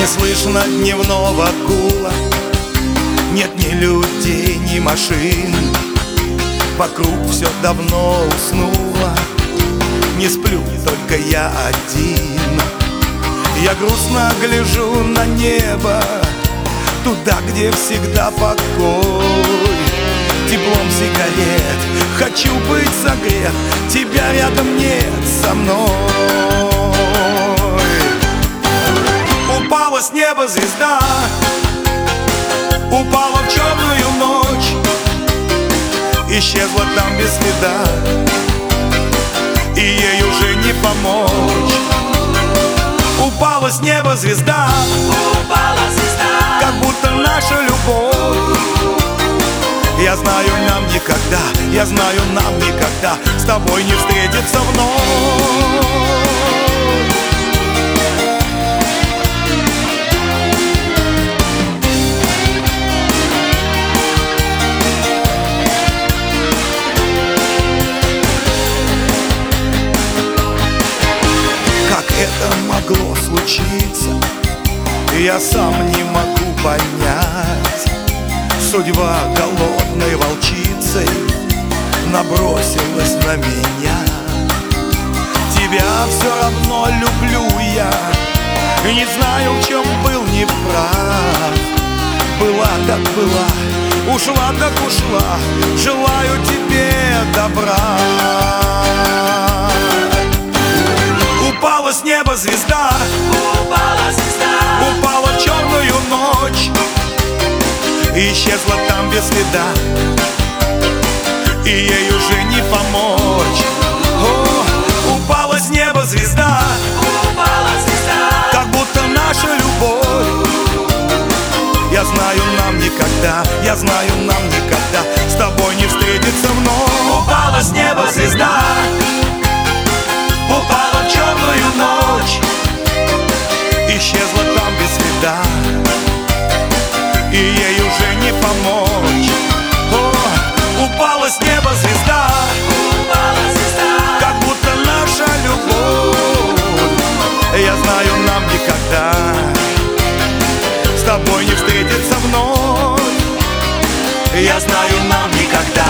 слышно дневного гула, нет ни людей, ни машин. Вокруг все давно уснуло, не сплю только я один. Я грустно гляжу на небо, туда, где всегда покой. Теплом сигарет хочу быть согрет, тебя рядом нет со мной. Упала с неба звезда, упала в черную ночь, исчезла там без следа, и ей уже не помочь. Упала с неба звезда, как будто наша любовь. Я знаю, нам никогда, я знаю, нам никогда с тобой не встретиться вновь. Как это могло случиться, я сам не могу понять. Судьба голодной волчицей набросилась на меня. Тебя все равно люблю я, не знаю, в чем был неправ. Была так была, ушла так ушла, желаю тебе добра. Упала с неба звезда, упала в черную ночь, исчезла там без следа, и ей уже не помочь. О, упала с неба звезда, как будто наша любовь. Я знаю, нам никогда, я знаю, нам никогда с тобой не встретиться вновь. Упала с неба звезда, упала в черную ночь, исчезла там без следа, и ей уже не помочь. О, упала с неба звезда, как будто наша любовь. Я знаю, нам никогда с тобой не встретиться вновь. Я знаю, нам никогда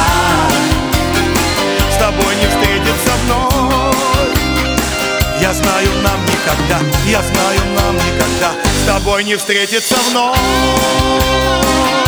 с тобой не встретиться вновь. Я знаю, нам никогда, я знаю, нам никогда с тобой не встретиться вновь.